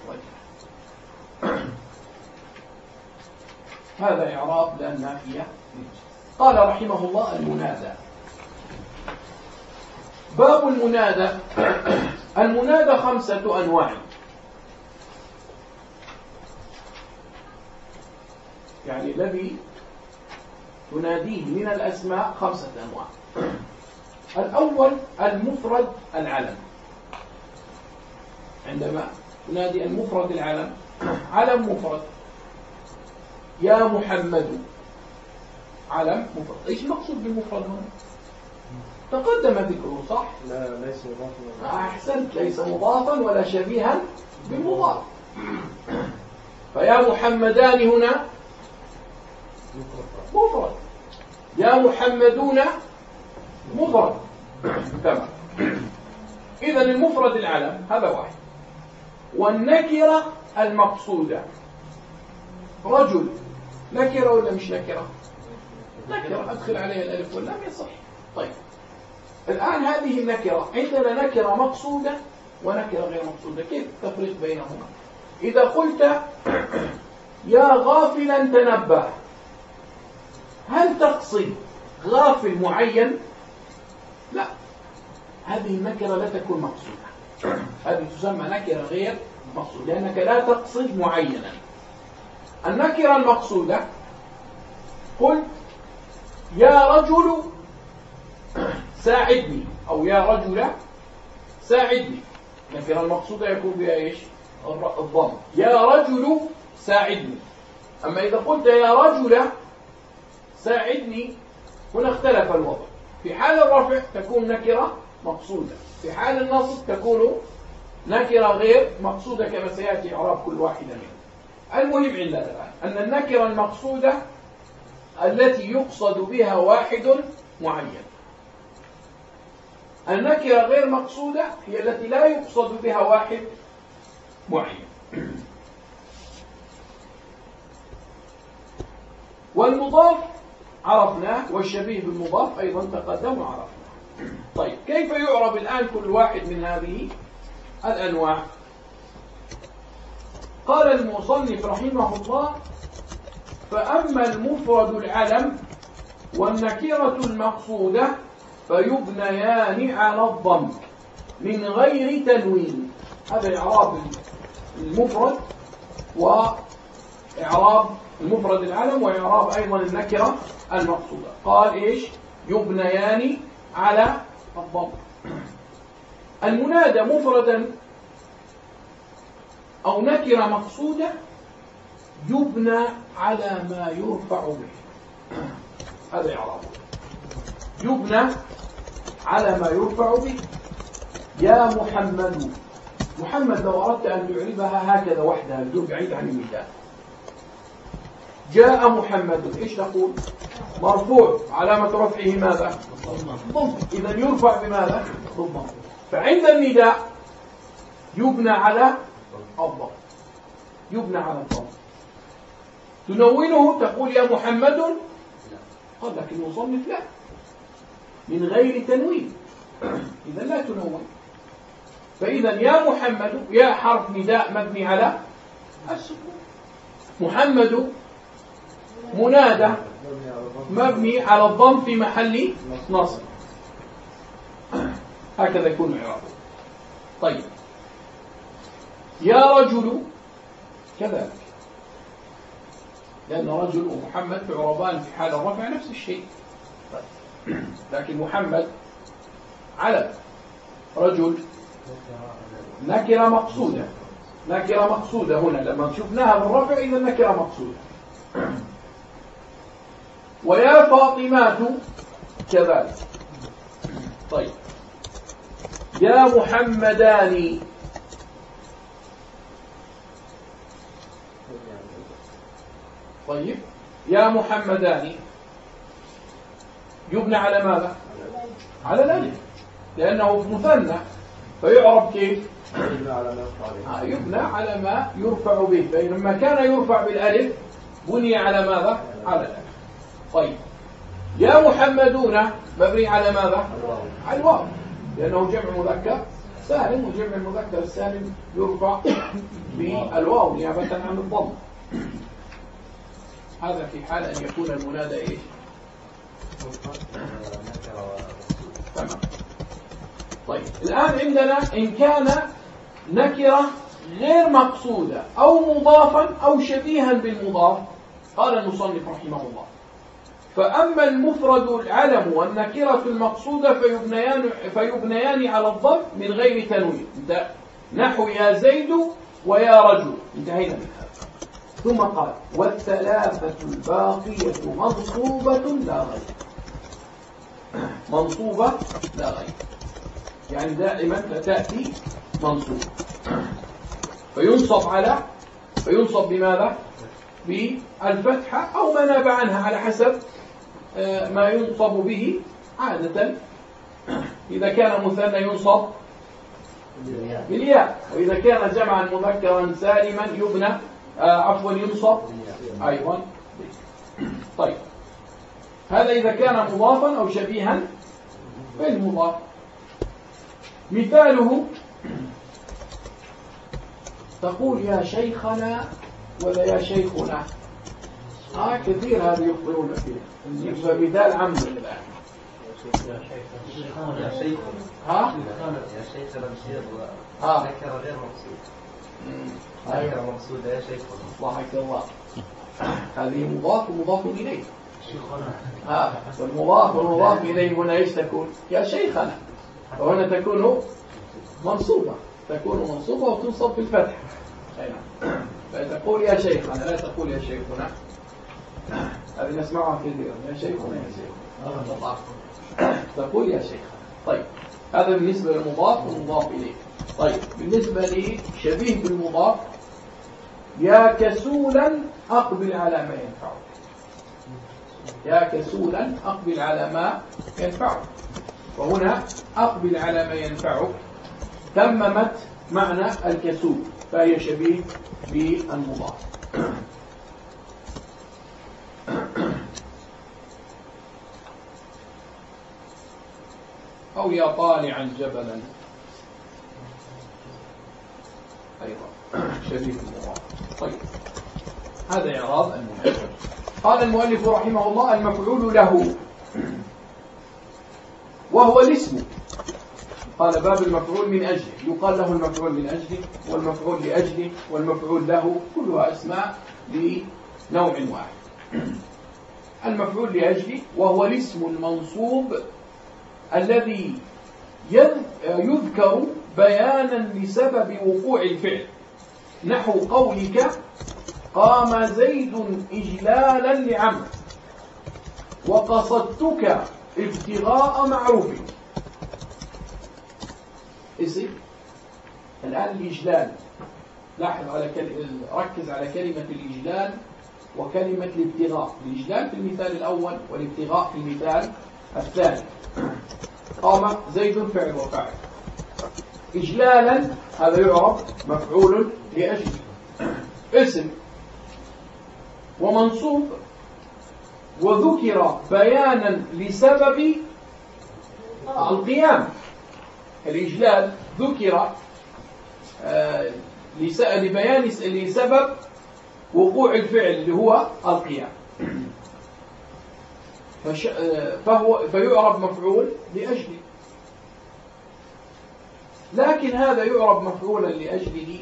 هذا إعراب لا النافية للجنس. قال رحمه الله: المنادى. باب المنادى. المنادى 5 أنواع، يعني الذي تناديه من الأسماء 5 أنواع. الأول المفرد العلم، عندما تنادي المفرد العلم، علم مفرد، يا محمد، علم مفرد. ايش المقصود بالمفرد هنا؟ تقدم ذكره صح؟ لا ليس مضافا. أحسنت، ليس مضافا ولا شبيها بالمضاف. فيا محمدان هنا مفرد، يا محمدون مفرد. تمام. إذا المفرد العلم هذا واحد. والنكرة المقصودة، رجل نكرة ولا مش نكرة؟ نكرة، أدخل عليها الألف واللام يصح. طيب الآن هذه النكرة، عندنا نكرة مقصودة ونكرة غير مقصودة، كيف التفريق بينهما؟ إذا قلت يا غافلا تنبه، هل تقصد غافل معين؟ لا، هذه النكرة لا تكون مقصودة، هذه تسمى نكرة غير مقصودة، لأنك لا تقصد معينا. النكرة المقصودة قلت يا رجل ساعدني، أو يا رجل ساعدني، النكرة المقصودة يكون بها إيش؟ الضم، يا رجل ساعدني. أما إذا قلت يا رجل ساعدني، هنا اختلف الوضع. في حال الرفع تكون نكرة مقصودة، في حال النصب تكون نكرة غير مقصودة كما سيأتي إعراب كل واحدة منها. المهم عندنا الآن أن النكرة المقصودة التي يقصد بها واحد معين. النكرة غير مقصودة هي التي لا يقصد بها واحد معين. والمضاف عرفناه، والشبيه بالمضاف أيضا تقدم وعرفناه. طيب كيف يعرب الآن كل واحد من هذه الأنواع؟ قال المصنف رحمه الله: فأما المفرد العلم والنكرة المقصودة فيبنيان على الضم من غير تنوين. هذا إعراب المفرد، وإعراب المفرد العلم، وإعراب أيضا النكرة المقصودة. قال إيش؟ يبنيان على الضم. المنادى مفردا أو نكرة مقصودة يبنى على ما يرفع به. هذا إعرابه، يبنى على ما يرفع به. يا محمد، محمد لو أردت أن تعربها هكذا وحدها بدون بعيد عن المثال. جاء محمد، إيش تقول؟ مرفوع، علامة رفعه ماذا؟ ضم. إذا يرفع بماذا؟ بالضم. فعند النداء يبنى على الضم، يبنى على الضم. تنونه تقول يا محمد، قال لك المصنف لا، من غير تنوين. إذا لا تنون. فإذا يا محمد، يا حرف نداء مبني على السكون، محمد منادى مبني على الضم في محل نصب. هكذا يكون إعرابه. طيب يا رجل كذلك، لأن رجل ومحمد تعربان في حال الرفع نفس الشيء. لكن محمد علم، رجل نكرة مقصودة. نكرة مقصودة هنا لما شفناها بالرفع إذا نكرة مقصودة. ويا فاطمات كذلك. طيب يا محمدان، طيب يا محمدان يبنى على ماذا؟ على الألف، لأنه مثنى فيعرب كيف؟ يبنى على ما يرفع به. فلما كان يرفع بالألف بني على ماذا؟ على الألف. طيب يا محمدون مبني على ماذا؟ على الواو، لأنه جمع مذكر سالم، وجمع المذكر السالم يرفع بالواو نيابة عن الضم. هذا في حال أن يكون المنادى إيش؟ تمام. طيب الآن عندنا إن كان نكرة غير مقصودة أو مضافا أو شبيها بالمضاف. قال المصنف رحمه الله: فأما المفرد العلم والنكرة المقصودة فيبنيان على الضم من غير تنوين. نحو يا زيد ويا رجل، انتهينا من هذا. ثم قال: والثلاثة الباقية منصوبة لا غير. منصوبة لا غير، يعني دائما تأتي منصوبة. فينصب بماذا؟ بالفتحة أو ما ناب عنها على حسب ما ينصب به عادة. إذا كان مثنى ينصب بالياء، وإذا كان جمعا مذكرا سالما يبنى ينصب أيضا. طيب هذا إذا كان مضافا أو شبيها بالمضاف. مثاله تقول يا شيخنا ولا يا شيخنا. كثير هذا يخبرون فيه. نجيب مثال عمد الآن. يا شيخ يا شيخ بشير نكرة غير مقصودة. نكرة مقصودة يا شيخ. ضحك الله. هذه مضاف ومضاف إليه. والمضاف إليه هنا ايش تكون؟ يا شيخنا. وهنا تكون منصوبة، وتنصب بالفتح. فتقول يا شيخنا، لا تقول يا شيخنا. هذه نسمعها كثيرا، يا شيخنا يا شيخنا. تقول يا شيخ. طيب هذا بالنسبة للمضاف والمضاف إليه. طيب بالنسبة لشبيه بالمضاف، يا كسولا أقبل على ما ينفعك. يا كسولا أقبل على ما ينفعك. وهنا أقبل على ما ينفعك تممت معنى الكسول، فهي شبيه بالمضاف. أو يا طالعا جبلا أيضا شبيه بالمضاف. طيب هذا إعراب المؤلف. قال المؤلف رحمه الله: المفعول له وهو الاسم. قال باب المفعول من أجله، يقال له المفعول من أجله والمفعول لأجله والمفعول له، كلها أسماء لنوع واحد. المفعول لأجله وهو الاسم المنصوب الذي يذكر بيانا لسبب وقوع الفعل، نحو قولك قام زيد إجلالا لعمرو وقصدتك ابتغاء معروف. اسم الآن الإجلال، لاحظ على ركز على كلمة الإجلال وكلمة الابتغاء. الإجلال في المثال الأول والابتغاء في المثال الثاني. قام زيد فعل وفاعل. إجلالا هذا يعرف مفعول لأجل اسم ومنصوب وذكر بيانا لسبب القيام. الإجلال ذكر لبيان لسبب وقوع الفعل اللي هو القيام، فيعرب مفعول لأجله. لكن هذا يعرب مفعولا لأجله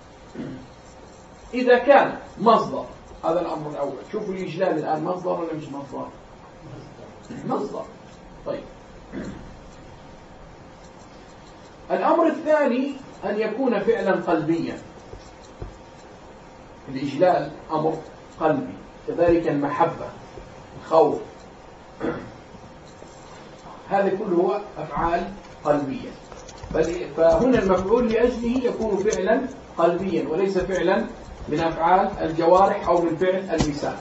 إذا كان مصدر. هذا الأمر الأول. شوفوا الإجلال الآن مصدر ولا مش مصدر؟ مصدر. طيب الأمر الثاني أن يكون فعلا قلبيا. الإجلال أمر قلبي، كذلك المحبة، الخوف، هذا كله أفعال قلبية. فهنا المفعول لأجله يكون فعلا قلبيا وليس فعلا من أفعال الجوارح أو من فعل اللسان.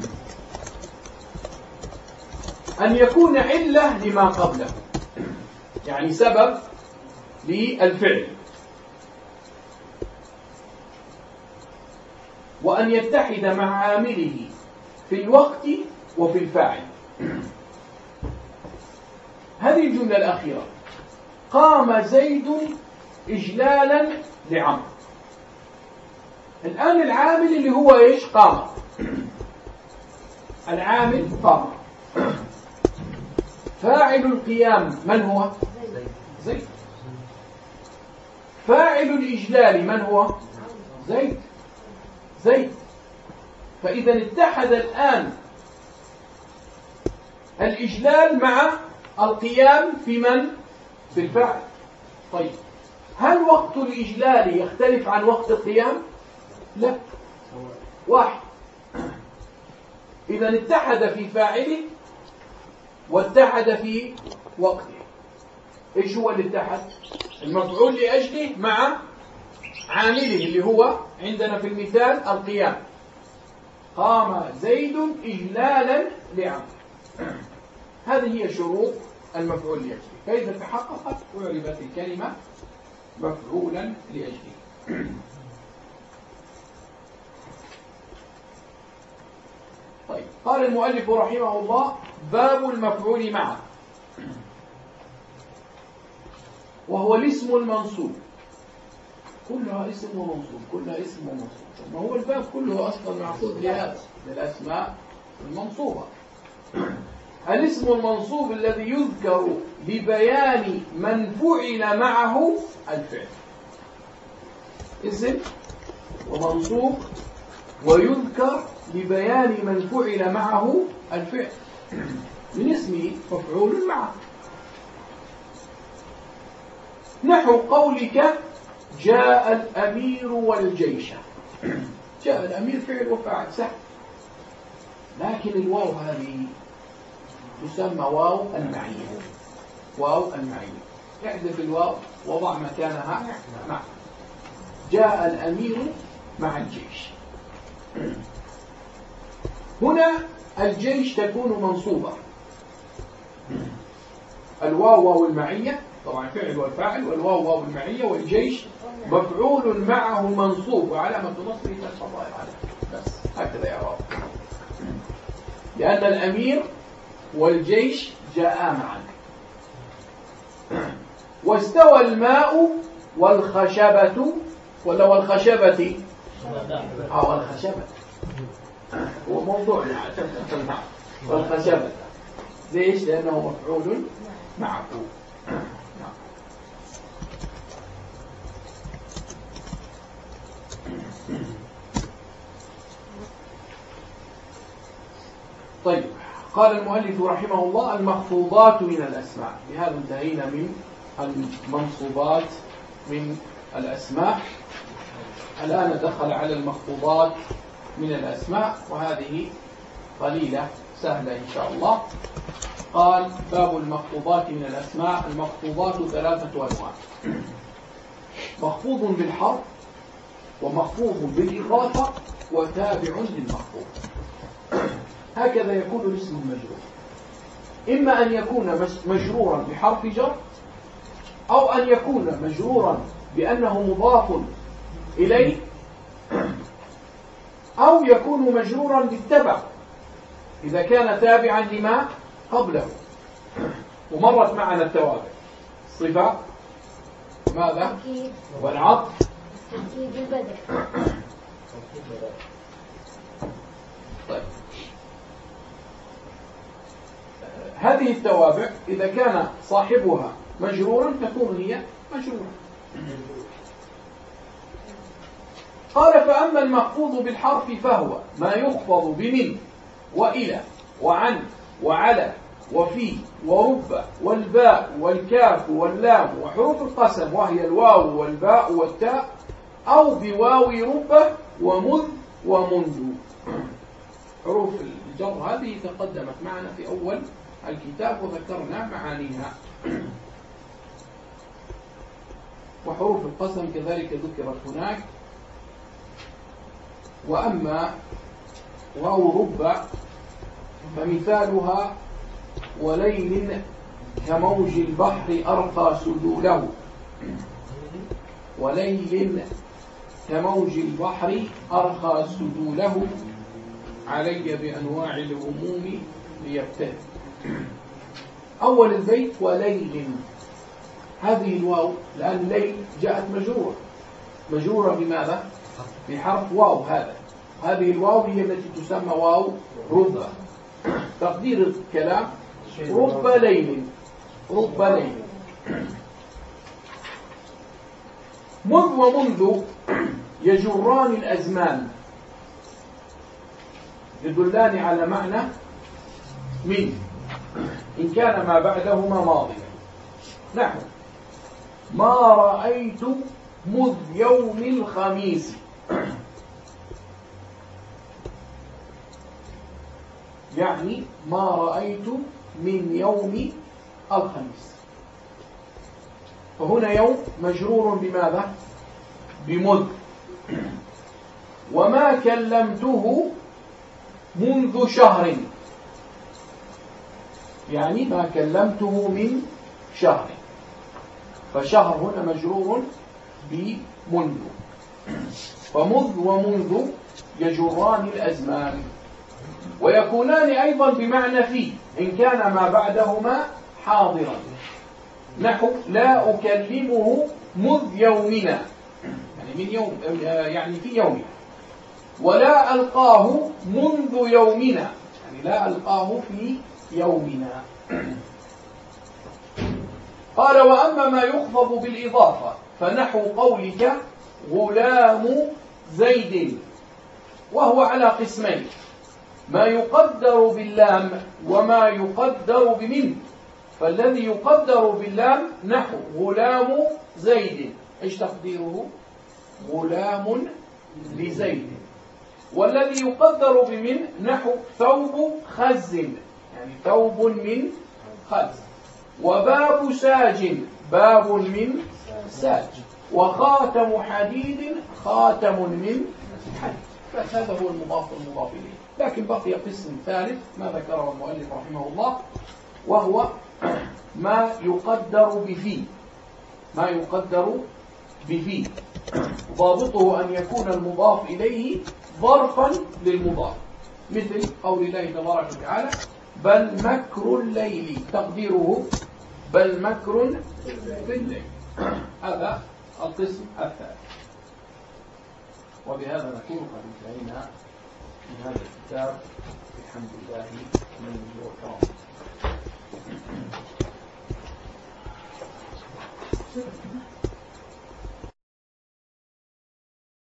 أن يكون علة لما قبله، يعني سبب للفعل. وأن يتحد مع عامله في الوقت وفي الفاعل. هذه الجملة الأخيرة: قام زيد إجلالا لعمرو. الآن العامل اللي هو إيش؟ قام. العامل قام. فاعل القيام من هو؟ زيد. فاعل الإجلال من هو؟ زيد. زيد. فإذا اتحد الآن الإجلال مع القيام في من؟ في الفاعل. طيب هل وقت الإجلال يختلف عن وقت القيام؟ لا، واحد. إذا اتحد في فاعله واتحد في وقته. إيش هو اللي اتحد؟ المفعول لأجله مع عامله اللي هو عندنا في المثال القيام. قام زيد إجلالا لعمرو. هذه هي شروط المفعول لأجله. فإذا تحققت أعربت الكلمة مفعولا لأجله. طيب قال المؤلف رحمه الله: باب المفعول معه، وهو الاسم المنصوب. كلها اسم ومنصوب، كلها اسم ومنصوب. ما هو الباب كله أصلا معقود لهذا، للأسماء المنصوبة. الاسم المنصوب الذي يذكر لبيان من فعل معه الفعل. اسم ومنصوب ويذكر لبيان من فعل معه الفعل. من اسمه مفعول معه. نحو قولك جاء الأمير والجيش. جاء الأمير فعل وفاعل سهل، لكن الواو هذه يسمى واو المعية. واو المعية، احذف الواو وضع مكانها مع. جاء الأمير مع الجيش. هنا الجيش تكون منصوبة. الواو واو المعية، طبعا فعل والفاعل، والواو واو المعية، والجيش مفعول معه منصوب وعلامة نصبه فتحة الظاهرة عليه. بس هكذا يا رب، لأن الأمير والجيش جاءا معا. واستوى الماء والخشبة، ولا والخشبة؟ والخشبة هو موضوعنا والخشبة. ليش؟ لأنه مفعول معه. طيب، قال المؤلف رحمه الله: المخفوضات من الأسماء. بهذا انتهينا من المنصوبات من الأسماء. الآن دخل على المخفوضات من الأسماء، وهذه قليلة سهلة إن شاء الله. قال: باب المخفوضات من الأسماء. المخفوضات 3 أنواع: مخفوض بالحرف، ومخفوض بالإضافة، وتابع للمخفوض. هكذا يكون الاسم المجرور، إما أن يكون مجرورا بحرف جر، أو أن يكون مجرورا بأنه مضاف إليه، أو يكون مجرورا بالتبع إذا كان تابعا لما قبله. ومرت معنا التوابع: الصفة، ماذا؟ والعطف، طيب، هذه التوابع إذا كان صاحبها مجرورا تكون هي مجرورة. قال: فأما المخفوض بالحرف فهو ما يخفض بمن وإلى وعن وعلى وفي ورب والباء والكاف واللام وحروف القسم وهي الواو والباء والتاء، أو بواو رب ومذ ومنذ. حروف الجر هذه تقدمت معنا في أول الكتاب وذكرنا معانيها. وحروف القسم كذلك ذكرت هناك. وأما واو رب فمثالها: وليل كموج البحر أرقى سدوله. وليل كموج البحر أرقى سدوله، علي بأنواع الهموم ليبتد. أول البيت: وليل. هذه الواو لأن ليل جاءت مجرورة بماذا؟ بحرف واو. هذه الواو هي التي تسمى واو رب. تقدير الكلام: رب ليل، رب ليل. مذ ومنذ يجران الأزمان، يدلان على معنى من إن كان ما بعدهما ماضيا. نحو: ما رأيت مذ يوم الخميس. يعني ما رأيت من يوم الخميس. فهنا يوم مجرور بماذا؟ بمذ. وما كلمته منذ شهر، يعني ما كلمته من شهر. فشهر هنا مجرور بمنذ. فمذ ومنذ يجران الأزمان، ويكونان أيضا بمعنى في إن كان ما بعدهما حاضرا. نحو: لا أكلمه مذ يومنا، يعني من يوم، يعني في يومنا. ولا ألقاه منذ يومنا، يعني لا ألقاه في يومنا. قال: وأما ما يخفض بالإضافة فنحو قولك غلام زيد، وهو على قسمين: ما يقدر باللام وما يقدر بمن. فالذي يقدر باللام نحو غلام زيد، ايش تقديره؟ غلام لزيد. والذي يقدر بمن نحو ثوب خز، يعني ثوب من خلف. وباب ساج باب من ساج. وخاتم حديد خاتم من حديد. بس هذا هو المضاف والمضاف إليه. لكن بقي قسم ثالث ما ذكره المؤلف رحمه الله، وهو ما يقدر بفي. ما يقدر بفي ضابطه أن يكون المضاف إليه ظرفا للمضاف، مثل قول الله تبارك وتعالى بل مكر الليل، تقديره بل مكر بالليل. هذا القسم الثالث. وبهذا نكون قد انتهينا من هذا الكتاب بحمد الله منه وكرمه.